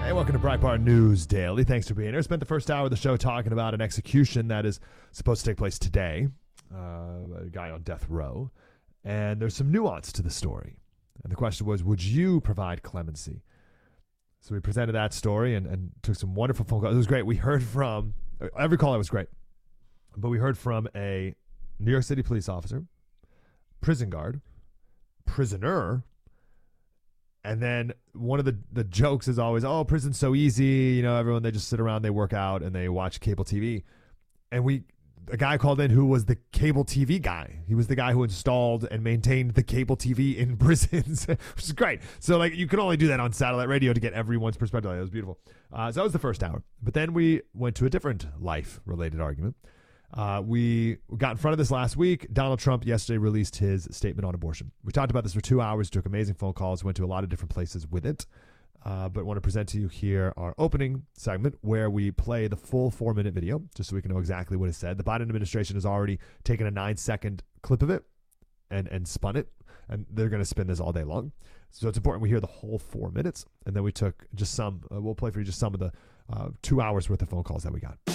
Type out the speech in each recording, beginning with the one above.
Hey, welcome to Breitbart News Daily. Thanks for being here. Spent the first hour of the show talking about an execution that is supposed to take place today. A guy on death row. And there's some nuance to the story. And the question was, would you provide clemency? So we presented that story and took some wonderful phone calls. It was great. We heard from, every caller was great. But we heard from a New York City police officer, prison guard, prisoner. And then one of the jokes is always, oh, prison's so easy. You know, everyone, they just sit around, they work out, and they watch cable TV. And a guy called in who was the cable TV guy. He was the guy who installed and maintained the cable TV in prisons, which is great. So, like, you can only do that on satellite radio to get everyone's perspective. It was beautiful. So that was the first hour. But then we went to a different life-related argument. We got in front of this last week. Donald Trump yesterday released his statement on abortion. We talked about this for 2 hours, took amazing phone calls, went to a lot of different places with it. But I want to present to you here our opening segment where we play the full 4-minute video just so we can know exactly what it said. The Biden administration has already taken a 9-second clip of it and spun it, and they're going to spin this all day long. So it's important we hear the whole 4 minutes, and then we took just some, we'll play for you just some of the 2 hours worth of phone calls that we got.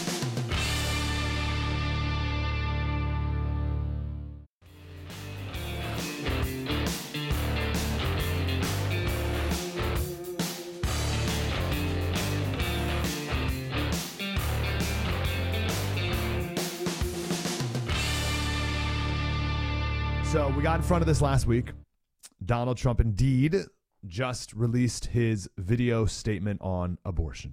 So we got in front of this last week. Donald Trump indeed just released his video statement on abortion.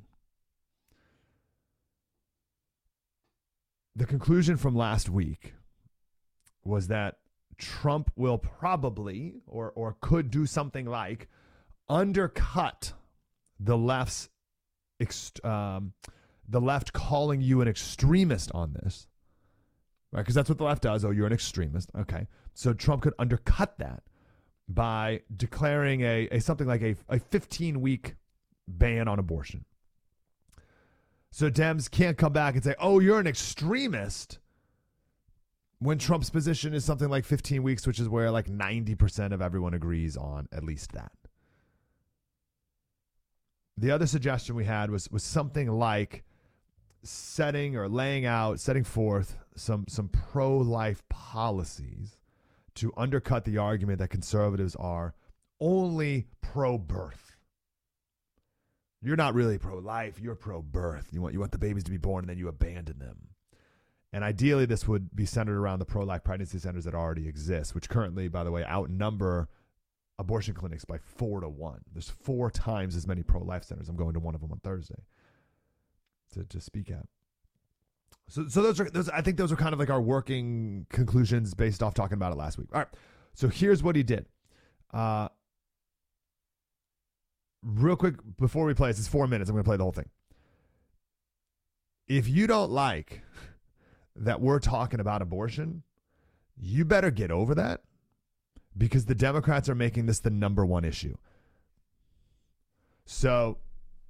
The conclusion from last week was that Trump will probably or could do something like undercut the left's the left calling you an extremist on this. Right, because that's what the left does. Oh, you're an extremist. Okay. So Trump could undercut that by declaring a something like a 15-week ban on abortion. So Dems can't come back and say, oh, you're an extremist, when Trump's position is something like 15 weeks, which is where like 90% of everyone agrees on at least that. The other suggestion we had was something like setting forth some pro-life policies to undercut the argument that conservatives are only pro-birth. You're not really pro-life, you're pro-birth. You want the babies to be born and then you abandon them. And ideally this would be centered around the pro-life pregnancy centers that already exist, which currently, by the way, outnumber abortion clinics by 4-1. There's 4 times as many pro-life centers. I'm going to one of them on Thursday to speak at. So those I think those are kind of like our working conclusions based off talking about it last week. All right. So here's what he did. Real quick before we play this, it's 4 minutes. I'm going to play the whole thing. If you don't like that we're talking about abortion, you better get over that, because the Democrats are making this the number one issue. So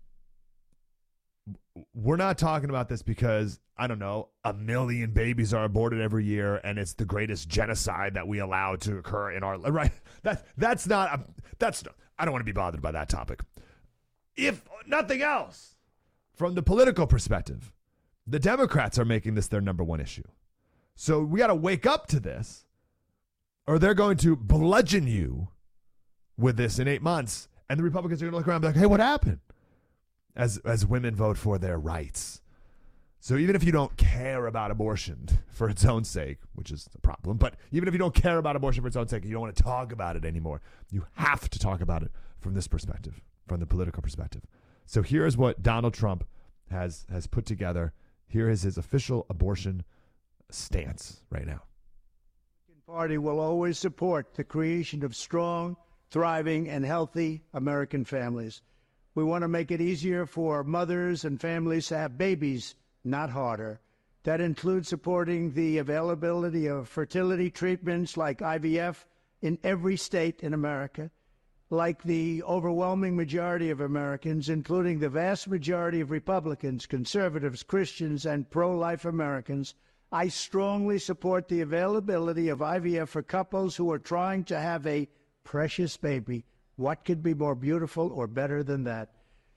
we're not talking about this because, I don't know, 1 million babies are aborted every year and it's the greatest genocide that we allow to occur in our right. I don't want to be bothered by that topic. If nothing else, from the political perspective, the Democrats are making this their number one issue. So we got to wake up to this, or they're going to bludgeon you with this in 8 months, and the Republicans are going to look around and be like, hey, what happened? As women vote for their rights. So even if you don't care about abortion for its own sake, which is a problem, but even if you don't care about abortion for its own sake, you don't want to talk about it anymore, you have to talk about it from this perspective, from the political perspective. So here is what Donald Trump has put together. Here is his official abortion stance right now. The Republican Party will always support the creation of strong, thriving, and healthy American families. We want to make it easier for mothers and families to have babies, not harder. That includes supporting the availability of fertility treatments like IVF in every state in America. Like the overwhelming majority of Americans, including the vast majority of Republicans, conservatives, Christians, and pro-life Americans, I strongly support the availability of IVF for couples who are trying to have a precious baby. What could be more beautiful or better than that?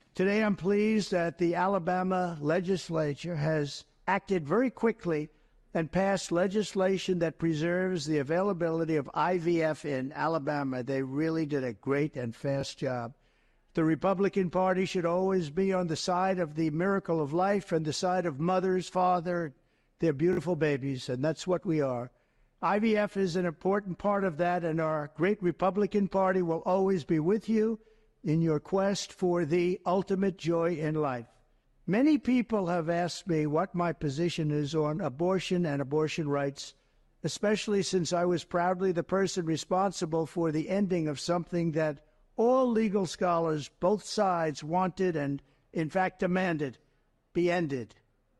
Today, I'm pleased that the Alabama legislature has acted very quickly and passed legislation that preserves the availability of IVF in Alabama. They really did a great and fast job. The Republican Party should always be on the side of the miracle of life and the side of mothers, father, their beautiful babies, and that's what we are. IVF is an important part of that, and our great Republican Party will always be with you in your quest for the ultimate joy in life. Many people have asked me what my position is on abortion and abortion rights, especially since I was proudly the person responsible for the ending of something that all legal scholars, both sides, wanted and, in fact, demanded be ended.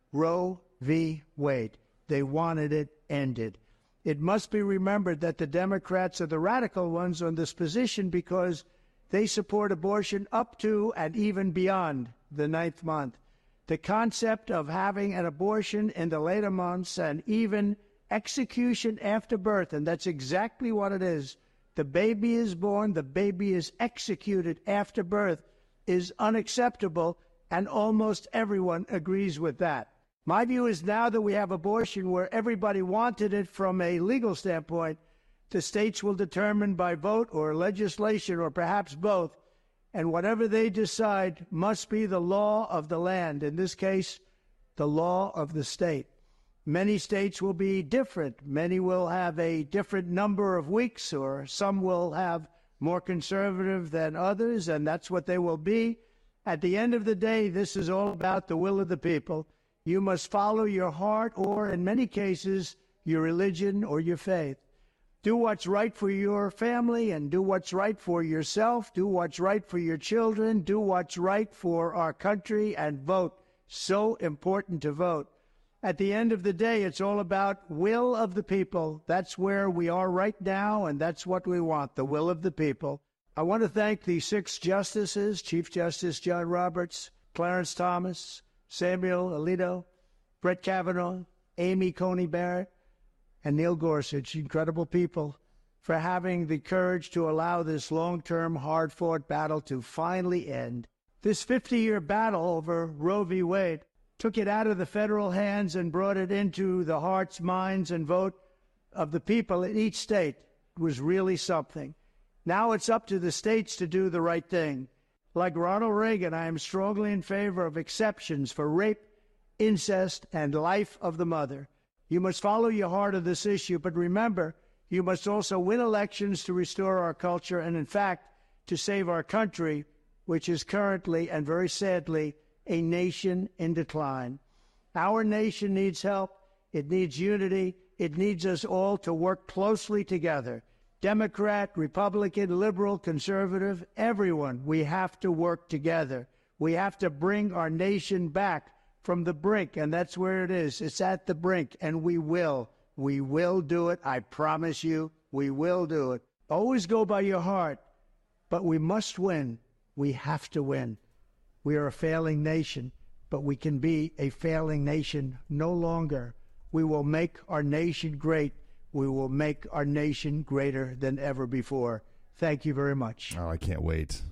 Roe v. Wade. They wanted it ended. It must be remembered that the Democrats are the radical ones on this position because they support abortion up to and even beyond the 9th month. The concept of having an abortion in the later months and even execution after birth, and that's exactly what it is. The baby is born, the baby is executed after birth, is unacceptable, and almost everyone agrees with that. My view is now that we have abortion where everybody wanted it from a legal standpoint, the states will determine by vote or legislation or perhaps both, and whatever they decide must be the law of the land, in this case, the law of the state. Many states will be different. Many will have a different number of weeks, or some will have more conservative than others, and that's what they will be. At the end of the day, this is all about the will of the people. You must follow your heart or, in many cases, your religion or your faith. Do what's right for your family and do what's right for yourself. Do what's right for your children. Do what's right for our country and vote. So important to vote. At the end of the day, it's all about will of the people. That's where we are right now, and that's what we want, the will of the people. I want to thank the 6 justices, Chief Justice John Roberts, Clarence Thomas, Samuel Alito, Brett Kavanaugh, Amy Coney Barrett, and Neil Gorsuch, incredible people, for having the courage to allow this long-term, hard-fought battle to finally end. This 50-year battle over Roe v. Wade took it out of the federal hands and brought it into the hearts, minds, and vote of the people in each state. It was really something. Now it's up to the states to do the right thing. Like Ronald Reagan, I am strongly in favor of exceptions for rape, incest, and life of the mother. You must follow your heart of this issue, but remember, you must also win elections to restore our culture and, in fact, to save our country, which is currently, and very sadly, a nation in decline. Our nation needs help. It needs unity. It needs us all to work closely together. Democrat, Republican, liberal, conservative, everyone, we have to work together. We have to bring our nation back from the brink, and that's where it is. It's at the brink, and we will. We will do it. I promise you, we will do it. Always go by your heart, but we must win. We have to win. We are a failing nation, but we can be a failing nation no longer. We will make our nation great. We will make our nation greater than ever before. Thank you very much. Oh, I can't wait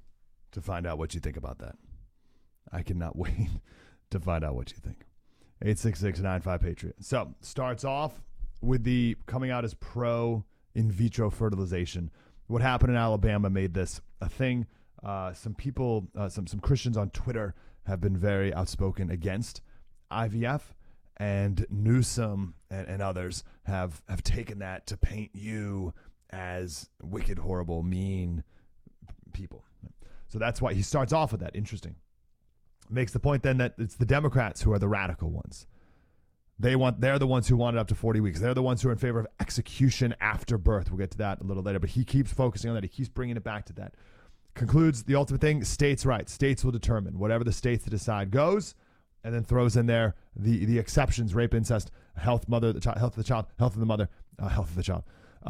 to find out what you think about that. I cannot wait to find out what you think. 866-95-PATRIOT. So, starts off with the coming out as pro in vitro fertilization. What happened in Alabama made this a thing. Some people, some Christians on Twitter have been very outspoken against IVF, and Newsom and others have taken that to paint you as wicked, horrible, mean people. So that's why he starts off with that. Interesting. Makes the point then that it's the Democrats who are the radical ones. They're the ones who want it up to 40 weeks. They're the ones who are in favor of execution after birth. We'll get to that a little later, but he keeps focusing on that. He keeps bringing it back to that. Concludes the ultimate thing, states' rights. States will determine. Whatever the states decide goes, and then throws in there the exceptions: rape, incest, health, mother, the child, health of the child, health of the mother, health of the child.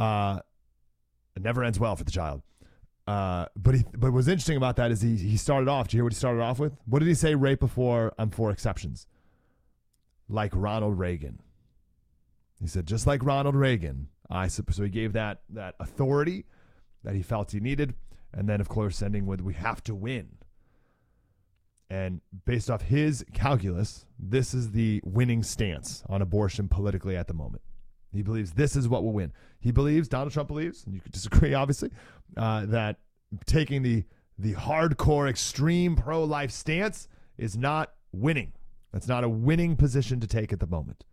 It never ends well for the child. But what's interesting about that is he started off. Do you hear what he started off with? What did he say right before I'm for exceptions? Like Ronald Reagan. He said, just like Ronald Reagan. So he gave that authority that he felt he needed. And then, of course, ending with, we have to win. And based off his calculus, this is the winning stance on abortion politically at the moment. He believes this is what will win. He believes, Donald Trump believes, and you could disagree, obviously, that taking the hardcore, extreme pro-life stance is not winning. That's not a winning position to take at the moment.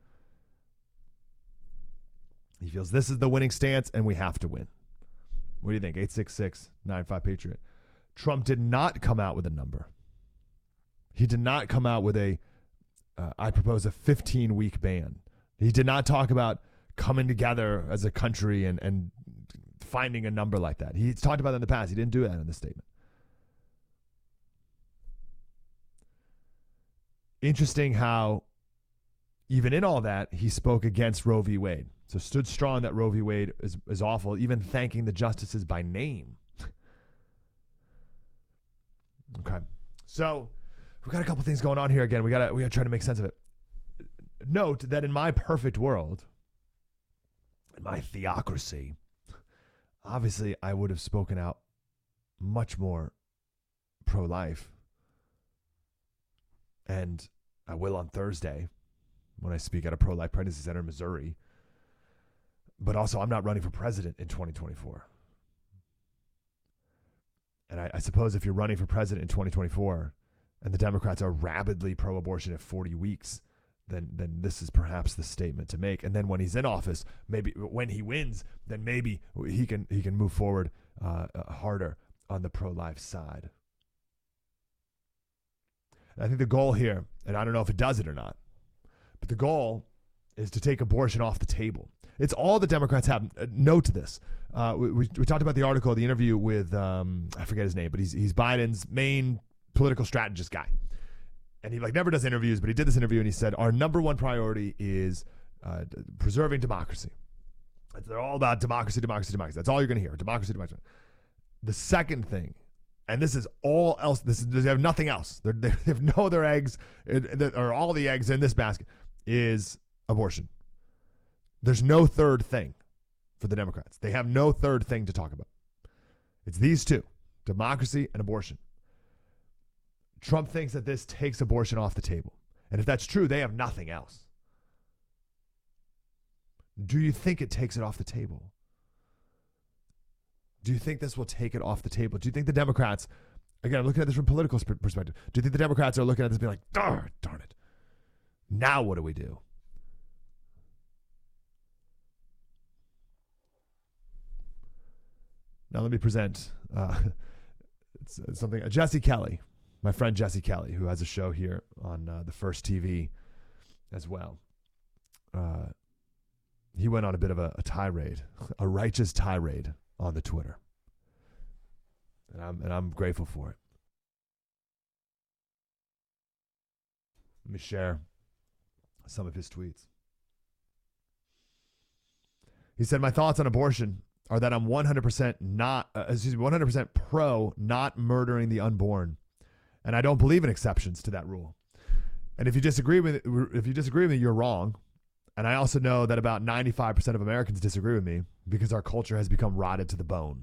He feels this is the winning stance, and we have to win. What do you think? 866-95-PATRIOT. Trump did not come out with a number. He did not come out with I propose a 15-week ban. He did not talk about coming together as a country and finding a number like that. He's talked about that in the past. He didn't do that in this statement. Interesting how even in all that, he spoke against Roe v. Wade. So stood strong that Roe v. Wade is awful, even thanking the justices by name. Okay. So we've got a couple things going on here again. We gotta try to make sense of it. Note that in my perfect world, in my theocracy, obviously I would have spoken out much more pro-life. And I will on Thursday when I speak at a pro-life pregnancy center in Missouri. But also, I'm not running for president in 2024. And I suppose if you're running for president in 2024 and the Democrats are rabidly pro-abortion at 40 weeks, then this is perhaps the statement to make. And then when he's in office, maybe when he wins, then maybe he can move forward harder on the pro-life side. And I think the goal here, and I don't know if it does it or not, but the goal is to take abortion off the table. It's all the Democrats have. Note this. We talked about the article, the interview with, I forget his name, but he's Biden's main political strategist guy. And he never does interviews, but he did this interview and he said, our number one priority is preserving democracy. They're all about democracy, democracy, democracy. That's all you're going to hear. Democracy, democracy. The second thing, and this is all else, they have nothing else. They have no other eggs, or all the eggs in this basket, is abortion. There's no third thing for the Democrats. They have no third thing to talk about. It's these two, democracy and abortion. Trump thinks that this takes abortion off the table. And if that's true, they have nothing else. Do you think it takes it off the table? Do you think this will take it off the table? Do you think the Democrats, again, I'm looking at this from a political perspective, do you think the Democrats are looking at this and being like, darn it, now what do we do? Now let me present something. Jesse Kelly, my friend Jesse Kelly, who has a show here on the First TV as well. He went on a bit of a tirade, a righteous tirade on the Twitter. And I'm grateful for it. Let me share some of his tweets. He said, my thoughts on abortion are that I'm 100% pro not murdering the unborn. And I don't believe in exceptions to that rule. And if you disagree with me, you're wrong. And I also know that about 95% of Americans disagree with me because our culture has become rotted to the bone.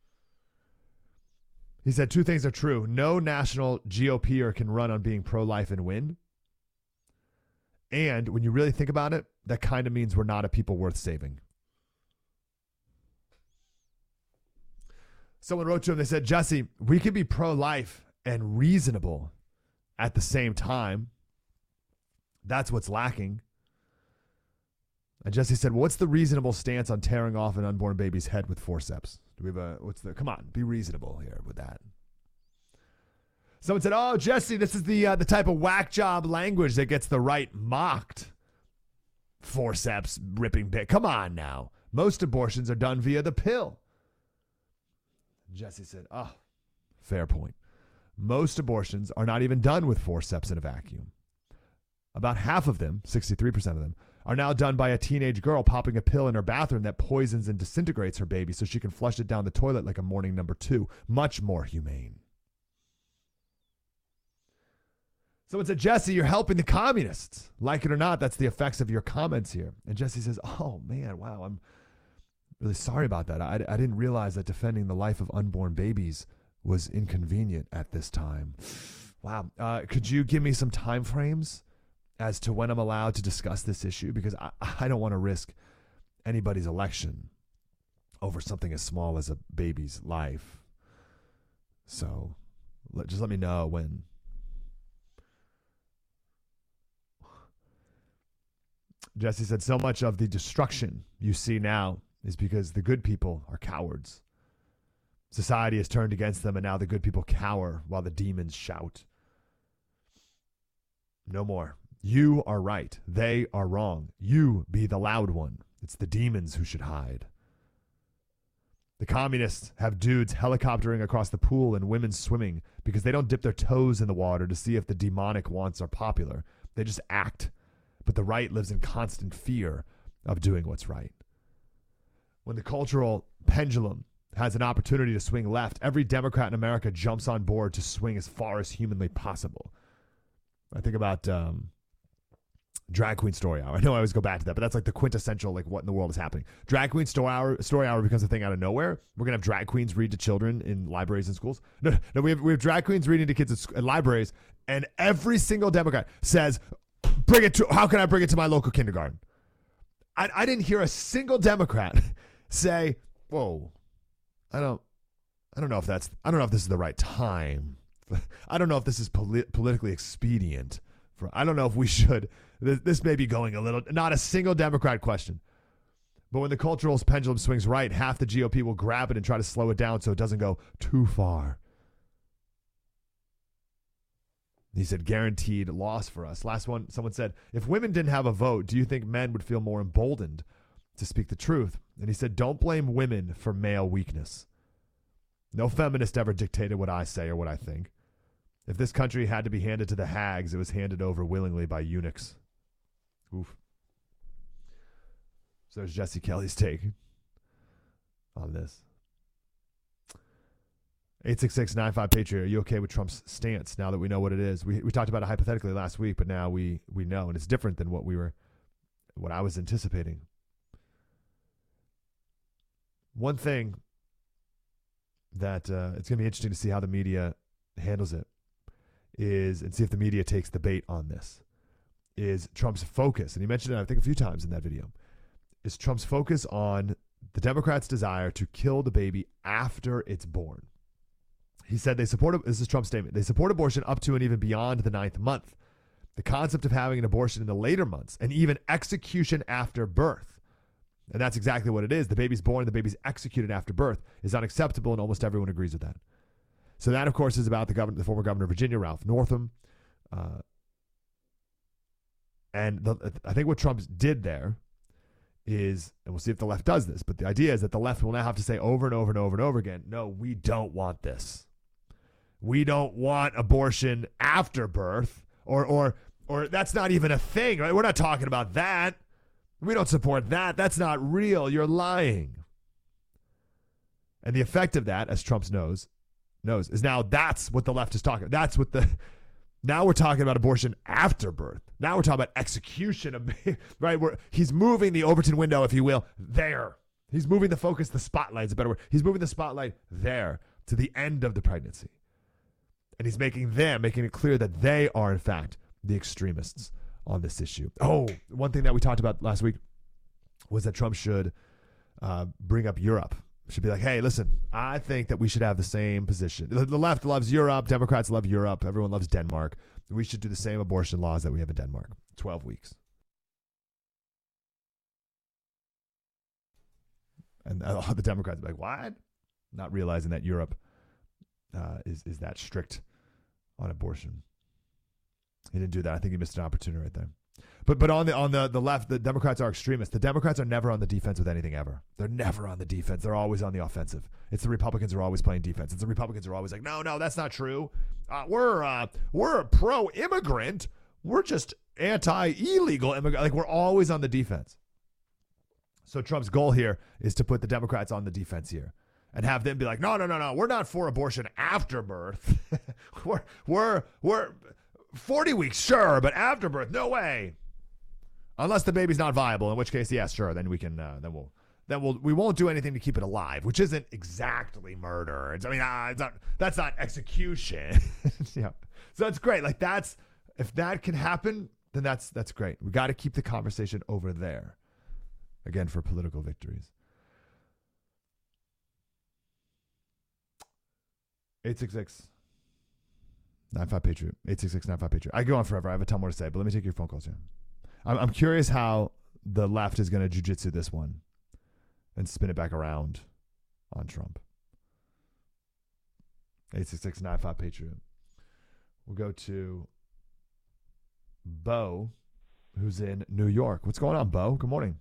He said two things are true. No national GOPer can run on being pro-life and win. And when you really think about it, that kind of means we're not a people worth saving. Someone wrote to him, they said, Jesse, we can be pro-life and reasonable at the same time. That's what's lacking. And Jesse said, well, what's the reasonable stance on tearing off an unborn baby's head with forceps? Do we have come on, be reasonable here with that. Someone said, oh, Jesse, this is the type of whack job language that gets the right mocked. Forceps, ripping bit. Come on now. Most abortions are done via the pill. Jesse said, oh, fair point. Most abortions are not even done with forceps in a vacuum. About half of them, 63% of them, are now done by a teenage girl popping a pill in her bathroom that poisons and disintegrates her baby so she can flush it down the toilet like a morning number 2. Much more humane. Someone said, Jesse, you're helping the communists. Like it or not, that's the effects of your comments here. And Jesse says, oh, man, wow, I'm really sorry about that. I didn't realize that defending the life of unborn babies was inconvenient at this time. Wow. Could you give me some time frames as to when I'm allowed to discuss this issue? Because I don't want to risk anybody's election over something as small as a baby's life. So just let me know when. Jesse said, so much of the destruction you see now is because the good people are cowards. Society has turned against them, and now the good people cower while the demons shout. No more. You are right. They are wrong. You be the loud one. It's the demons who should hide. The communists have dudes helicoptering across the pool and women swimming because they don't dip their toes in the water to see if the demonic wants are popular. They just act. But the right lives in constant fear of doing what's right. When the cultural pendulum has an opportunity to swing left, every Democrat in America jumps on board to swing as far as humanly possible. I think about Drag Queen Story Hour. I know I always go back to that, but that's like the quintessential, like, what in the world is happening. Drag Queen Story Hour becomes a thing out of nowhere. We're going to have drag queens read to children in libraries and schools. No, we have drag queens reading to kids in libraries, and every single Democrat says, how can I bring it to my local kindergarten? I didn't hear a single Democrat say, whoa, I don't know if this is the right time. I don't know if this is politically expedient. I don't know if we should. This may be going a little. Not a single Democrat question. But when the cultural pendulum swings right, half the GOP will grab it and try to slow it down so it doesn't go too far. He said, guaranteed loss for us. Last one, someone said, if women didn't have a vote, do you think men would feel more emboldened to speak the truth? And he said, don't blame women for male weakness. No feminist ever dictated what I say or what I think. If this country had to be handed to the hags, it was handed over willingly by eunuchs. Oof. So there's Jesse Kelly's take on this. 866-95-PATRIOT. Are you okay with Trump's stance now that we know what it is? We talked about it hypothetically last week, but now we know, and it's different than what I was anticipating. One thing that it's going to be interesting to see how the media handles it and see if the media takes the bait on this, is Trump's focus. And he mentioned it, I think, a few times in that video. Is Trump's focus on the Democrats' desire to kill the baby after it's born. He said this is Trump's statement, they support abortion up to and even beyond the 9th month. The concept of having an abortion in the later months and even execution after birth, and that's exactly what it is. The baby's born, the baby's executed after birth is unacceptable, and almost everyone agrees with that. So that, of course, is about the former governor of Virginia, Ralph Northam. I think what Trump did there is, and we'll see if the left does this, but the idea is that the left will now have to say over and over and over and over again, no, we don't want this. We don't want abortion after birth, or that's not even a thing, right? We're not talking about that. We don't support that. That's not real. You're lying. And the effect of that, as Trump knows, is now that's what the left is talking about. Now we're talking about abortion after birth. Now we're talking about execution, right? He's moving the Overton window, if you will, there. He's moving the focus, the spotlight is a better word. He's moving the spotlight there to the end of the pregnancy. And he's making it clear that they are, in fact, the extremists on this issue. Oh, one thing that we talked about last week was that Trump should bring up Europe. Should be like, hey, listen, I think that we should have the same position. The left loves Europe. Democrats love Europe. Everyone loves Denmark. We should do the same abortion laws that we have in Denmark. 12 weeks. And the Democrats are like, what? Not realizing that Europe is that strict on abortion. He didn't do that. I think he missed an opportunity right there. But on the left, the Democrats are extremists. The Democrats are never on the defense with anything ever. They're never on the defense. They're always on the offensive. It's the Republicans who are always playing defense. It's the Republicans who are always like, no, that's not true. We're pro-immigrant. We're just anti-illegal immigrant. Like, we're always on the defense. So Trump's goal here is to put the Democrats on the defense here and have them be like, no, we're not for abortion after birth. we're 40 weeks, sure, but after birth, no way. Unless the baby's not viable, in which case, yes, sure. Then we can. We won't do anything to keep it alive, which isn't exactly murder. That's not execution. Yeah. So that's great. Like if that can happen, then that's great. We got to keep the conversation over there. Again, for political victories. 866-95-PATRIOT. 866-95-PATRIOT. I go on forever. I have a ton more to say, but let me take your phone calls here. I'm curious how the left is going to jujitsu this one and spin it back around on Trump. 866-95-PATRIOT. We'll go to Bo, who's in New York. What's going on, Bo? Good morning.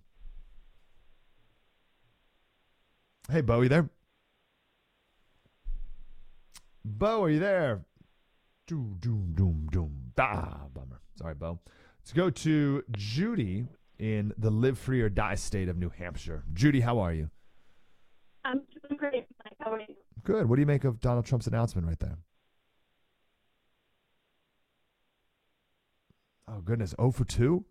Hey, Bo, you there? Bo, are you there? Doom, doom, doom, doom. Bummer. Sorry, Bo. Let's go to Judy in the live free or die state of New Hampshire. Judy, how are you? I'm doing great, Mike. How are you? Good. What do you make of Donald Trump's announcement right there? Oh, goodness. 0 for 2?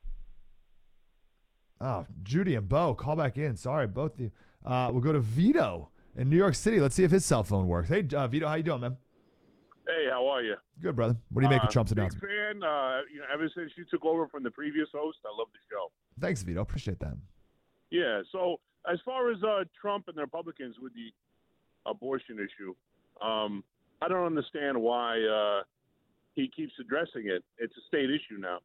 Oh, Judy and Bo, call back in. Sorry, both of you. We'll go to Vito in New York City. Let's see if his cell phone works. Hey, Vito, how you doing, man? Hey, how are you? Good, brother. What do you make of Trump's big announcement? fan. Ever since you took over from the previous host, I love the show. Thanks, Vito. Appreciate that. Yeah. So as far as Trump and the Republicans with the abortion issue, I don't understand why he keeps addressing it. It's a state issue now.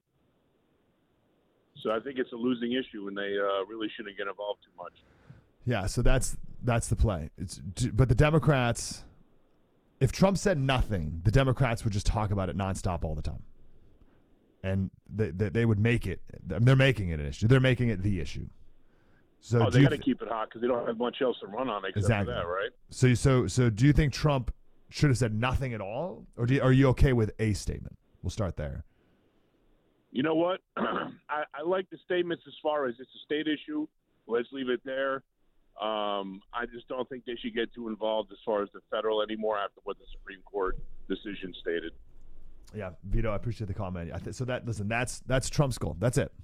So I think it's a losing issue, and they really shouldn't get involved too much. Yeah, so that's the play. But the Democrats, if Trump said nothing, the Democrats would just talk about it nonstop all the time, and they would make it. They're making it an issue. They're making it the issue. So they got to keep it hot because they don't have much else to run on except exactly. for that, right? So do you think Trump should have said nothing at all, or are you okay with a statement? We'll start there. You know what? I like the statements as far as it's a state issue. Let's leave it there. I just don't think they should get too involved as far as the federal anymore after what the Supreme Court decision stated. Yeah, Vito, I appreciate the comment. That's Trump's goal. That's it.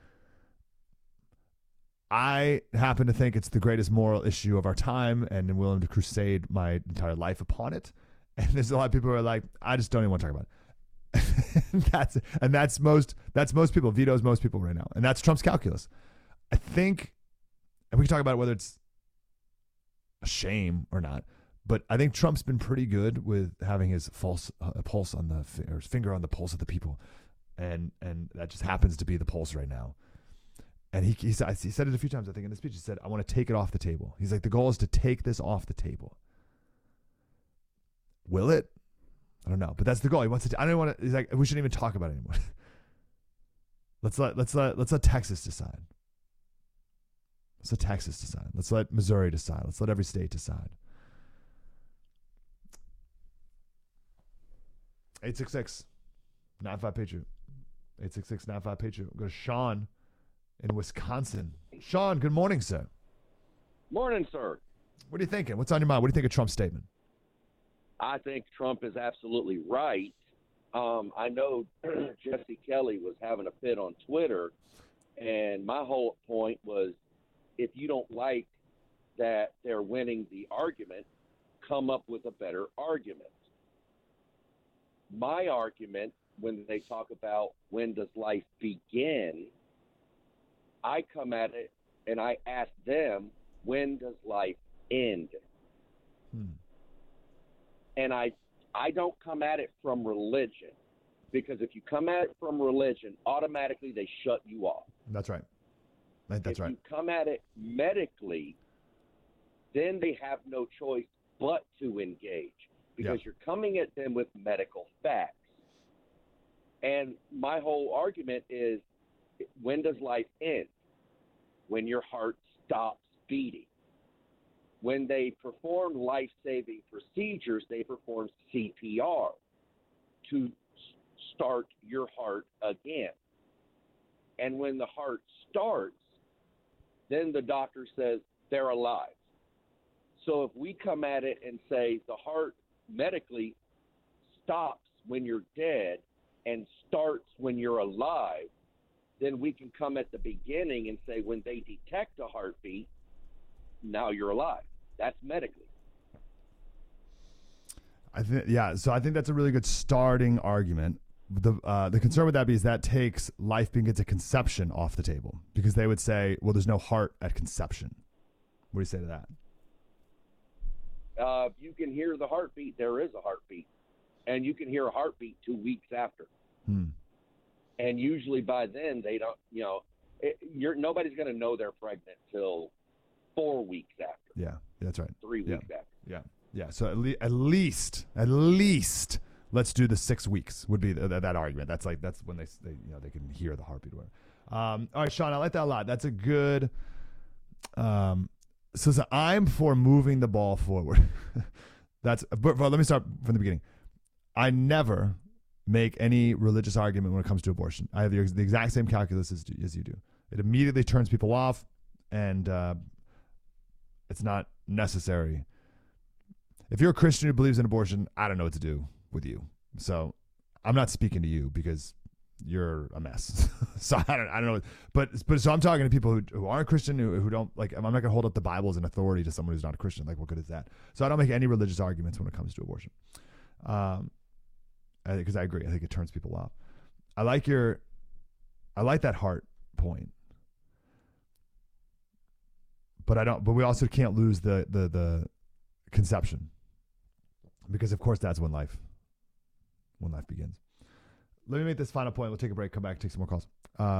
I happen to think it's the greatest moral issue of our time, and I'm willing to crusade my entire life upon it. And there's a lot of people who are like, I just don't even want to talk about it. that's most people. Vito's most people right now, and that's Trump's calculus. I think, and we can talk about whether it's a shame or not, but I think Trump's been pretty good with having his pulse on his finger on the pulse of the people, and that just happens to be the pulse right now. And he said it a few times, I think, in the speech. He said, I want to take it off the table. He's like, the goal is to take this off the table. Will it? I don't know. But that's the goal. He wants to. I don't want to. He's like, we shouldn't even talk about it anymore. Let's let Texas decide. Let's let Texas decide. Let's let Missouri decide. Let's let every state decide. 866-95-PATRIOT. 866-95-PATRIOT. We'll go to Sean in Wisconsin. Sean, good morning, sir. Morning, sir. What are you thinking? What's on your mind? What do you think of Trump's statement? I think Trump is absolutely right. I know Jesse Kelly was having a fit on Twitter, and my whole point was, if you don't like that they're winning the argument, come up with a better argument. My argument, when they talk about when does life begin, I come at it and I ask them, when does life end? And I don't come at it from religion, because if you come at it from religion, automatically they shut you off. That's right. That's right. If you come at it medically, then they have no choice but to engage, because you're coming at them with medical facts. And my whole argument is, when does life end? When your heart stops beating. When they perform life-saving procedures, they perform CPR to start your heart again. And when the heart starts, then the doctor says they're alive. So if we come at it and say the heart medically stops when you're dead and starts when you're alive, then we can come at the beginning and say, when they detect a heartbeat, now you're alive. That's medically. So I think that's a really good starting argument. The concern with that is that takes life begins at conception off the table, because they would say, well, there's no heart at conception. What do you say to that? If you can hear the heartbeat, there is a heartbeat. And you can hear a heartbeat 2 weeks after. And usually by then, they don't, nobody's going to know they're pregnant till 4 weeks after. Yeah, that's right. 3 weeks after. Yeah. So at least, let's do the 6 weeks would be that argument. That's when they can hear the heartbeat. All right, Sean, I like that a lot. That's a good. So I'm for moving the ball forward. But let me start from the beginning. I never make any religious argument when it comes to abortion. I have the exact same calculus as you do. It immediately turns people off, and it's not necessary. If you're a Christian who believes in abortion, I don't know what to do with you. So I'm not speaking to you because you're a mess. So I don't know. But so I'm talking to people who aren't Christian, who don't like. I'm not going to hold up the Bible as an authority to someone who's not a Christian. Like, what good is that? So I don't make any religious arguments when it comes to abortion. Because I agree. I think it turns people off. I like that heart point. But we also can't lose the conception, because of course that's when life begins. Let me make this final point. We'll take a break, come back, take some more calls.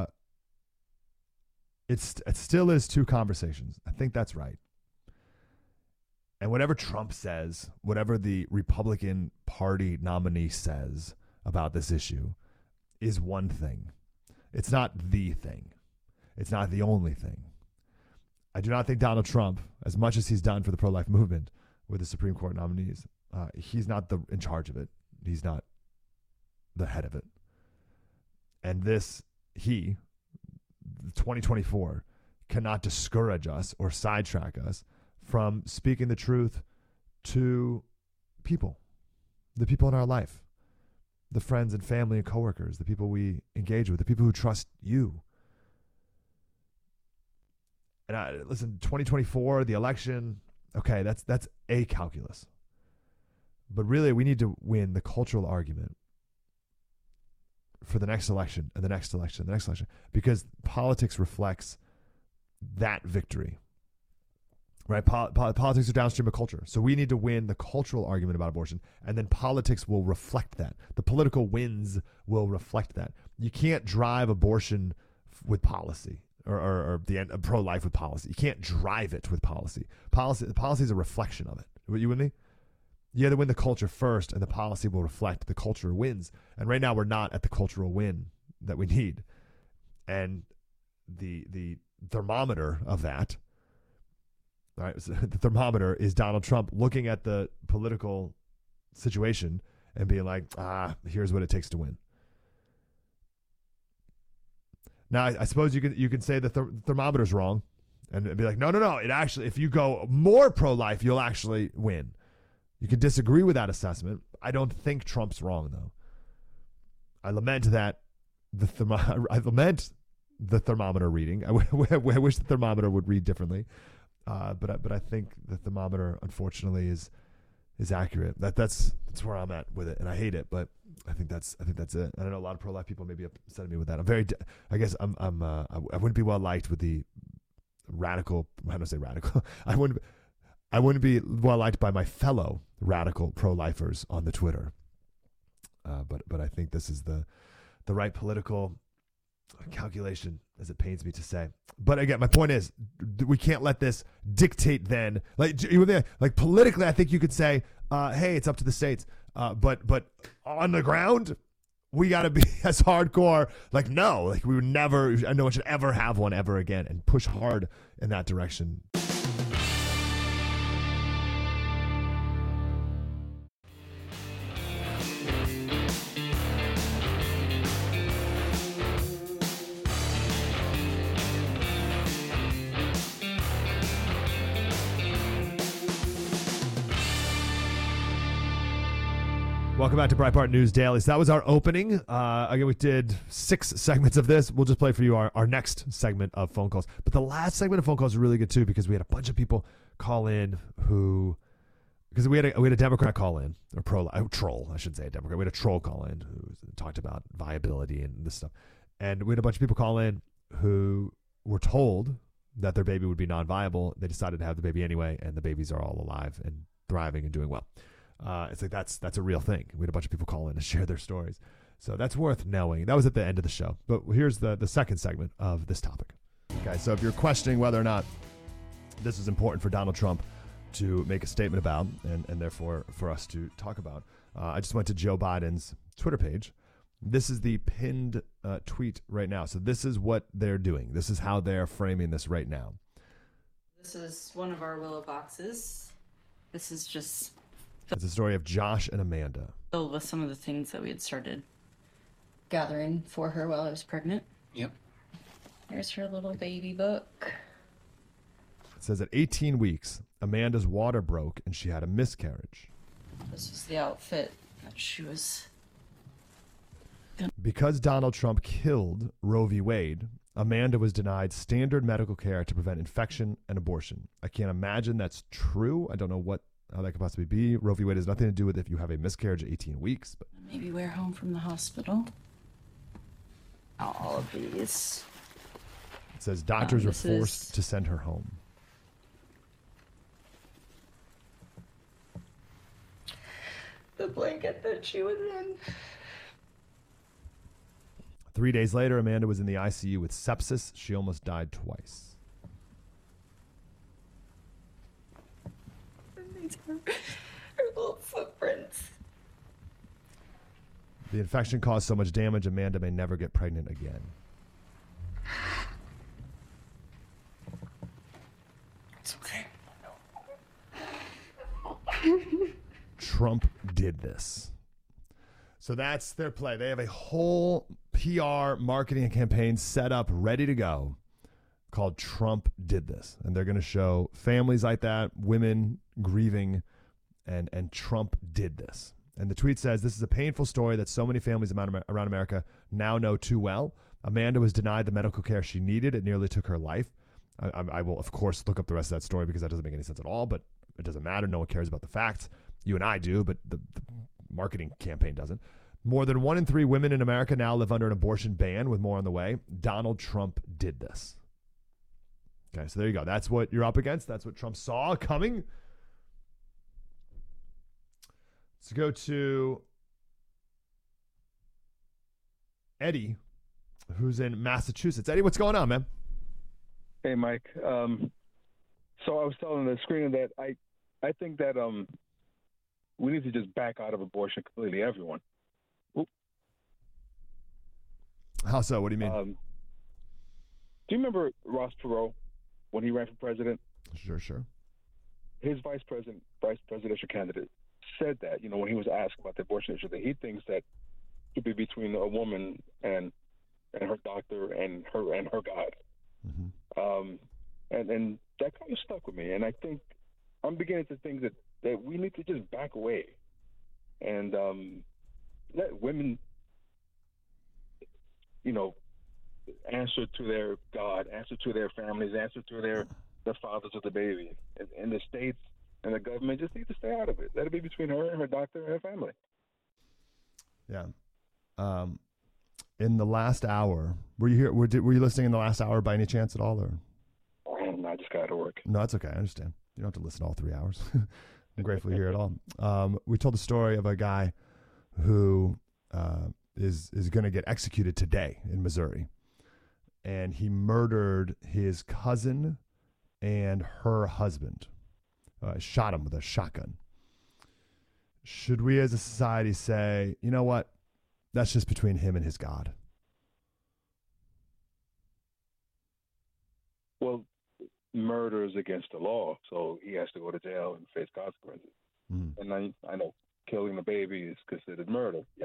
It still is two conversations. I think that's right. And whatever Trump says, whatever the Republican Party nominee says about this issue is one thing. It's not the thing. It's not the only thing. I do not think Donald Trump, as much as he's done for the pro-life movement with the Supreme Court nominees, he's not in charge of it. He's not the head of it. And 2024, cannot discourage us or sidetrack us from speaking the truth to people, the people in our life, the friends and family and coworkers, the people we engage with, the people who trust you. And listen, 2024, the election, okay, that's a calculus. But really, we need to win the cultural argument for the next election and the next election, the next election, because politics reflects that victory. Right? Politics are downstream of culture. So we need to win the cultural argument about abortion, and then politics will reflect that. The political wins will reflect that. You can't drive abortion with policy or the end pro-life with policy. You can't drive it with policy. Policy is a reflection of it. Are you with me? You have to win the culture first, and the policy will reflect the culture wins. And right now we're not at the cultural win that we need. And the thermometer of that, right? So the thermometer is Donald Trump looking at the political situation and being like, here's what it takes to win. Now, I suppose you can say the thermometer's wrong and be like, no. It actually, if you go more pro-life, you'll actually win. You can disagree with that assessment. I don't think Trump's wrong, though. I lament that I lament the thermometer reading. I wish the thermometer would read differently. But I think the thermometer, unfortunately, is accurate. That's where I'm at with it, and I hate it, but I think that's it. I know a lot of pro-life people may be upset at me with that. I guess I wouldn't be well liked with the radical. I don't say radical. I wouldn't be well liked by my fellow radical pro-lifers on the Twitter. But I think this is the right political calculation, as it pains me to say. But again, my point is, we can't let this dictate then. Like politically, I think you could say, hey, it's up to the states. But on the ground, we got to be as hardcore. Like, no, like we would never, no one should ever have one ever again, and push hard in that direction. Welcome back to Breitbart News Daily. So that was our opening. Again, we did 6 segments of this. We'll just play for you our next segment of phone calls. But the last segment of phone calls is really good, too, because we had a bunch of people call in who because we had a Democrat call in, or troll, I should say, a Democrat. We had a troll call in who talked about viability and this stuff. And we had a bunch of people call in who were told that their baby would be non-viable. They decided to have the baby anyway, and the babies are all alive and thriving and doing well. It's like that's a real thing. We had a bunch of people call in and share their stories. So that's worth knowing. That was at the end of the show. But here's the second segment of this topic. Okay, so if you're questioning whether or not this is important for Donald Trump to make a statement about, and therefore for us to talk about, I just went to Joe Biden's Twitter page. This is the pinned tweet right now. So this is what they're doing. This is how they're framing this right now. This is one of our willow boxes. This is just It's a story of Josh and Amanda. filled with some of the things that we had started gathering for her while I was pregnant. Yep. Here's her little baby book. It says at 18 weeks, Amanda's water broke and she had a miscarriage. This was the outfit that she was. Because Donald Trump killed Roe v. Wade, Amanda was denied standard medical care to prevent infection and abortion. I can't imagine that's true. I don't know how that could possibly be. Roe v. Wade has nothing to do with if you have a miscarriage at 18 weeks. But Maybe we're home from the hospital. All of these. it says doctors were this forced is- to send her home. The blanket that she was in. 3 days later, Amanda was in the ICU with sepsis. She almost died twice. And these are her little footprints. The infection caused so much damage, Amanda may never get pregnant again. It's okay. Trump did this. So that's their play. They have a whole PR marketing campaign set up, ready to go, called Trump Did This. And they're going to show families like that, women grieving, and Trump did this. And the tweet says, this is a painful story that so many families around America now know too well. Amanda was denied the medical care she needed. It nearly took her life. I will, of course, look up the rest of that story because that doesn't make any sense at all, but it doesn't matter. No one cares about the facts. You and I do, but the marketing campaign doesn't. More than 1 in 3 women in America now live under an abortion ban, with more on the way. Donald Trump did this. Okay, so there you go. That's what you're up against. That's what Trump saw coming. Let's go to Eddie, who's in Massachusetts. Eddie, what's going on, man? Hey, Mike. So I was telling the screener that I think that we need to just back out of abortion completely, everyone. How so? What do you mean? Do you remember Ross Perot when he ran for president? Sure. His vice presidential candidate said that, when he was asked about the abortion issue, that he thinks that it should be between a woman and her doctor and her God. Mm-hmm. And that kind of stuck with me. And I think I'm beginning to think that we need to just back away and let women, answer to their God, answer to their families, answer to the fathers of the baby. And the states and the government just need to stay out of it. Let it be between her and her doctor and her family. Yeah. In the last hour, were you here? Were you listening in the last hour by any chance at all? Or I just got to work. No, it's okay. I understand. You don't have to listen all 3 hours. I'm grateful you're here at all. We told the story of a guy who is going to get executed today in Missouri, and he murdered his cousin and her husband. Shot him with a shotgun. Should we as a society say, you know what? That's just between him and his God? Well, murder is against the law, so he has to go to jail and face consequences. Mm-hmm. And I know killing a baby is considered murder, yes.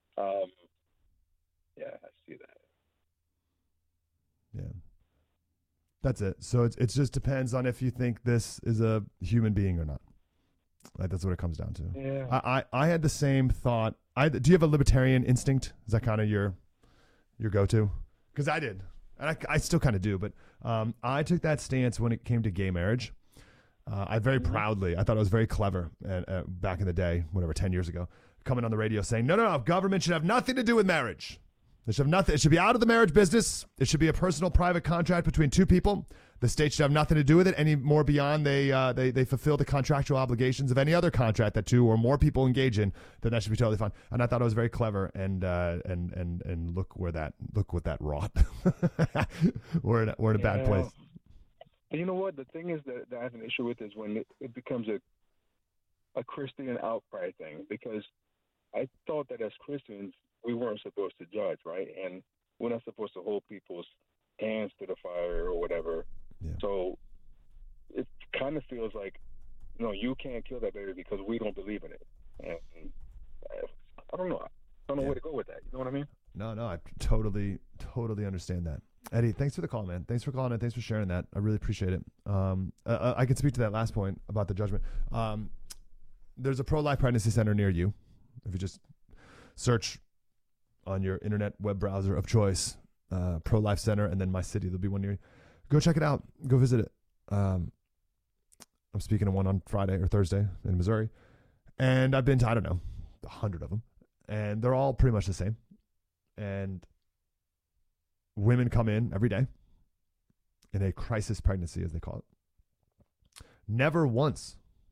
Yeah, I see that. Yeah. That's it. So it just depends on if you think this is a human being or not. Like, that's what it comes down to. Yeah. I had the same thought. Do you have a libertarian instinct? Is that kind of your go-to? Because I did. And I still kind of do. But I took that stance when it came to gay marriage. I very proudly, I thought it was very clever back in the day, whatever, 10 years ago, coming on the radio saying, no, government should have nothing to do with marriage. It should have nothing. It should be out of the marriage business. It should be a personal, private contract between two people. The state should have nothing to do with it any more beyond they fulfill the contractual obligations of any other contract that two or more people engage in. Then that should be totally fine. And I thought it was very clever. And look what that wrought. we're in a bad place. You know what? The thing is that I have an issue with is when it becomes a Christian outcry thing, because I thought that as Christians we weren't supposed to judge, right? And we're not supposed to hold people's hands to the fire or whatever. Yeah. So it kind of feels like, you can't kill that baby because we don't believe in it. And I don't know. I don't know where to go with that. You know what I mean? No, I totally understand that. Eddie, thanks for the call, man. Thanks for calling in. Thanks for sharing that. I really appreciate it. I can speak to that last point about the judgment. There's a pro-life pregnancy center near you. If you just search on your internet web browser of choice, pro-life center, and then my city, there'll be one near you. Go check it out. Go visit it. I'm speaking of one on Friday or Thursday in Missouri. And I've been to, 100 of them. And they're all pretty much the same. And women come in every day in a crisis pregnancy, as they call it. Never once,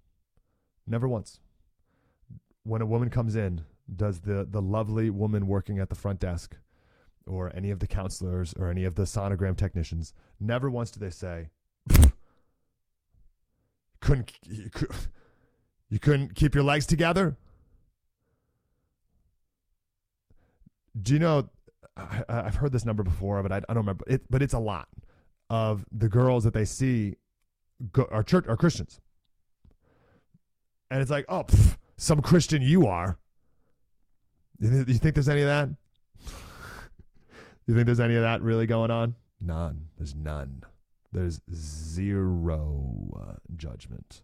when a woman comes in, does the lovely woman working at the front desk or any of the counselors or any of the sonogram technicians, never once do they say, you couldn't keep your legs together? Do you know, I've heard this number before, but I don't remember it, but it's a lot of the girls that they see are Christians. And it's like, some Christian you are. You think there's any of that? You think there's any of that really going on? None. There's none. There's zero judgment.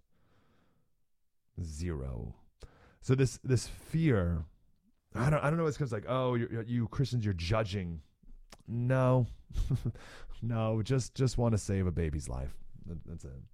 Zero. So this fear, I don't know. It's because like, you Christians, you're judging. No, no. Just want to save a baby's life. That's it.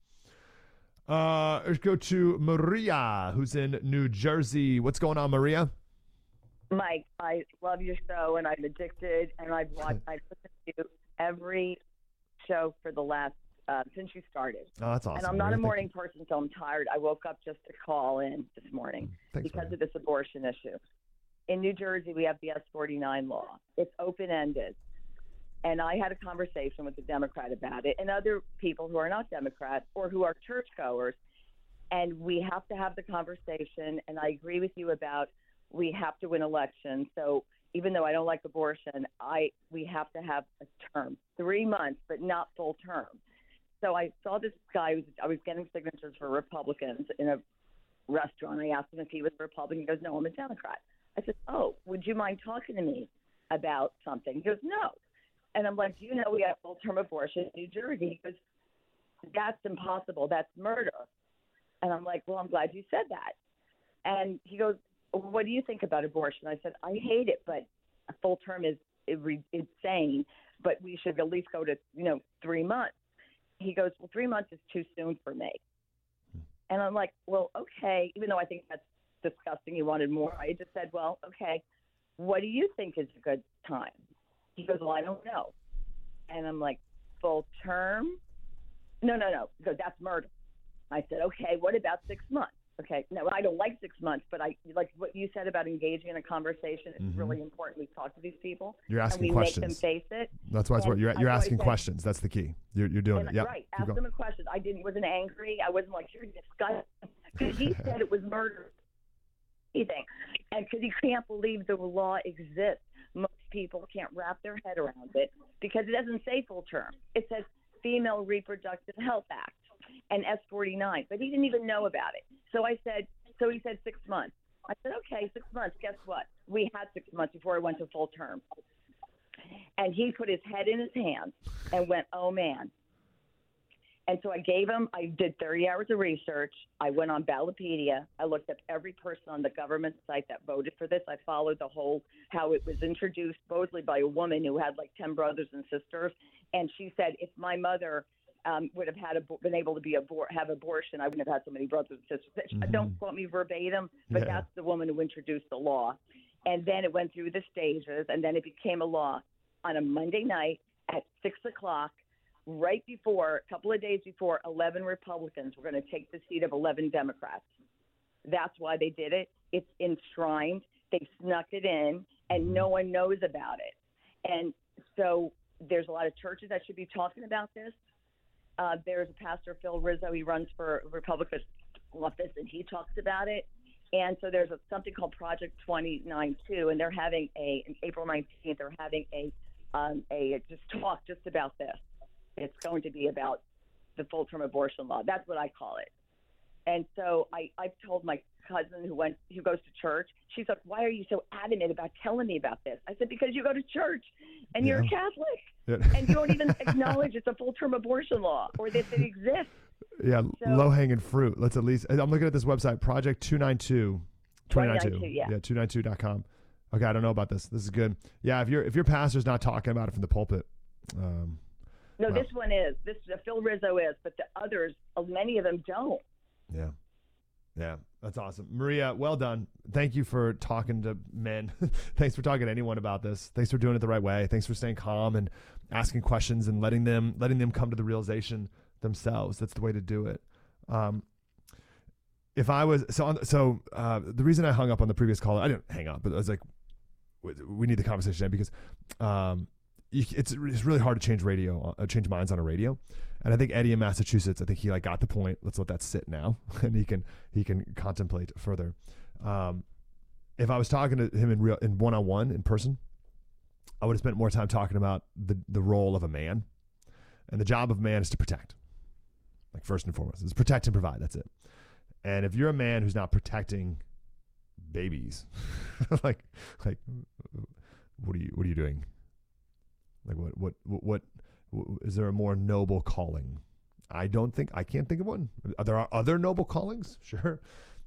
Let's go to Maria, who's in New Jersey. What's going on, Maria? Mike, I love your show, and I'm addicted, and I've listened to every show for the last since you started. Oh, that's awesome. And I'm not a morning person, so I'm tired. I woke up just to call in this morning because of this abortion issue. In New Jersey, we have the S-49 law. It's open-ended. And I had a conversation with a Democrat about it and other people who are not Democrats or who are churchgoers. And we have to have the conversation. And I agree with you about we have to win elections. So even though I don't like abortion, we have to have a term, 3 months, but not full term. So I saw this guy. I was getting signatures for Republicans in a restaurant. I asked him if he was a Republican. He goes, no, I'm a Democrat. I said, would you mind talking to me about something? He goes, no. And I'm like, do you know we have full-term abortion in New Jersey? He goes, that's impossible. That's murder. And I'm like, well, I'm glad you said that. And he goes, what do you think about abortion? I said, I hate it, but a full term is insane, but we should at least go to, 3 months. He goes, well, 3 months is too soon for me. And I'm like, well, okay, even though I think that's disgusting, he wanted more. I just said, well, okay, what do you think is a good time? He goes, well, I don't know. And I'm like, full term? No. He goes, that's murder. I said, okay, what about 6 months? Okay, no, I don't like 6 months, but I like what you said about engaging in a conversation. It's really important. We talk to these people. You're asking and we questions. Make them face it. That's why you're asking questions. That's the key. You're doing it. Yeah. Right. Ask them a question. I wasn't angry. I wasn't like, you're disgusting. Because he said it was murder. Anything. And because he can't believe the law exists. Most people can't wrap their head around it because it doesn't say full term. It says Female Reproductive Health Act and S-49, but he didn't even know about it. So he said 6 months. I said, okay, 6 months. Guess what? We had 6 months before I went to full term. And he put his head in his hands and went, oh, man. And so I did 30 hours of research. I went on Ballotpedia. I looked up every person on the government site that voted for this. I followed how it was introduced, supposedly by a woman who had like 10 brothers and sisters. And she said, if my mother would have been able to have abortion, I wouldn't have had so many brothers and sisters. Mm-hmm. Don't quote me verbatim, but that's the woman who introduced the law. And then it went through the stages, and then it became a law on a Monday night at 6 o'clock, right before, a couple of days before, 11 Republicans were going to take the seat of 11 Democrats. That's why they did it. It's enshrined. They snuck it in, and no one knows about it. And so there's a lot of churches that should be talking about this. There's a pastor, Phil Rizzo. He runs for Republican office, and he talks about it. And so there's something called Project 29-2, and they're having on April 19th, they're having a talk just about this. It's going to be about the full-term abortion law. That's what I call it. And so I've told my cousin who goes to church, she's like, why are you so adamant about telling me about this? I said, because you go to church and you're a Catholic and you don't even acknowledge it's a full-term abortion law or that it exists. Yeah, so, low-hanging fruit. Let's at least, I'm looking at this website, Project 292. 292, yeah. 292.com. Okay, I don't know about this. This is good. Yeah, if your pastor's not talking about it from the pulpit. No, this one is. Phil Rizzo is, but the others, many of them don't. Yeah. Yeah, that's awesome. Maria, well done. Thank you for talking to men. Thanks for talking to anyone about this. Thanks for doing it the right way. Thanks for staying calm and asking questions and letting them come to the realization themselves. That's the way to do it. If I was the reason I hung up on the previous caller, I didn't hang up, but I was like, we need the conversation because it's really hard to change minds on a radio. And I think Eddie in Massachusetts, I think he got the point. Let's let that sit now, and he can contemplate further. If I was talking to him in one-on-one in person, I would have spent more time talking about the role of a man, and the job of a man is to protect. Like first and foremost, it's protect and provide. That's it. And if you're a man who's not protecting babies, like what are you doing? Like what is there a more noble calling? I can't think of one. There are other noble callings, sure.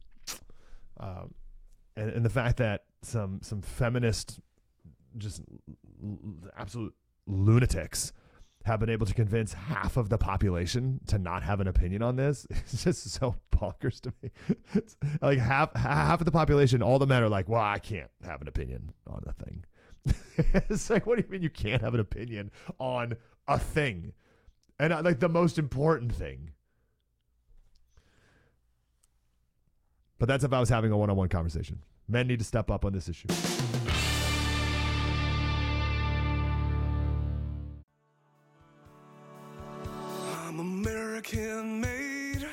And the fact that some feminist, just absolute lunatics have been able to convince half of the population to not have an opinion on this. It's just so bonkers to me. It's like half of the population, all the men are like, well, I can't have an opinion on the thing. It's like, what do you mean you can't have an opinion on a thing? And like the most important thing. But that's if I was having a one-on-one conversation. Men need to step up on this issue. I'm American made.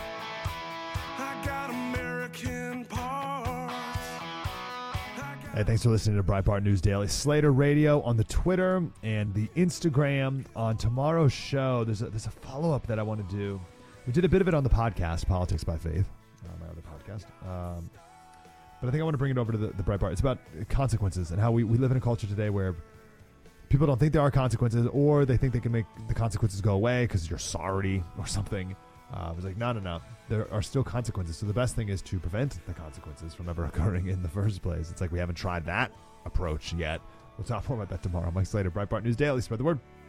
I got American parts. Hey, thanks for listening to Breitbart News Daily. Slater Radio on the Twitter and the Instagram. On tomorrow's show, there's a follow-up that I want to do. We did a bit of it on the podcast, Politics by Faith, my other podcast. But I think I want to bring it over to the Breitbart. It's about consequences and how we live in a culture today where people don't think there are consequences, or they think they can make the consequences go away because you're sorry or something. It's like, no. There are still consequences. So the best thing is to prevent the consequences from ever occurring in the first place. It's like we haven't tried that approach yet. We'll talk more about that tomorrow. Mike Slater, Breitbart News Daily. Spread the word.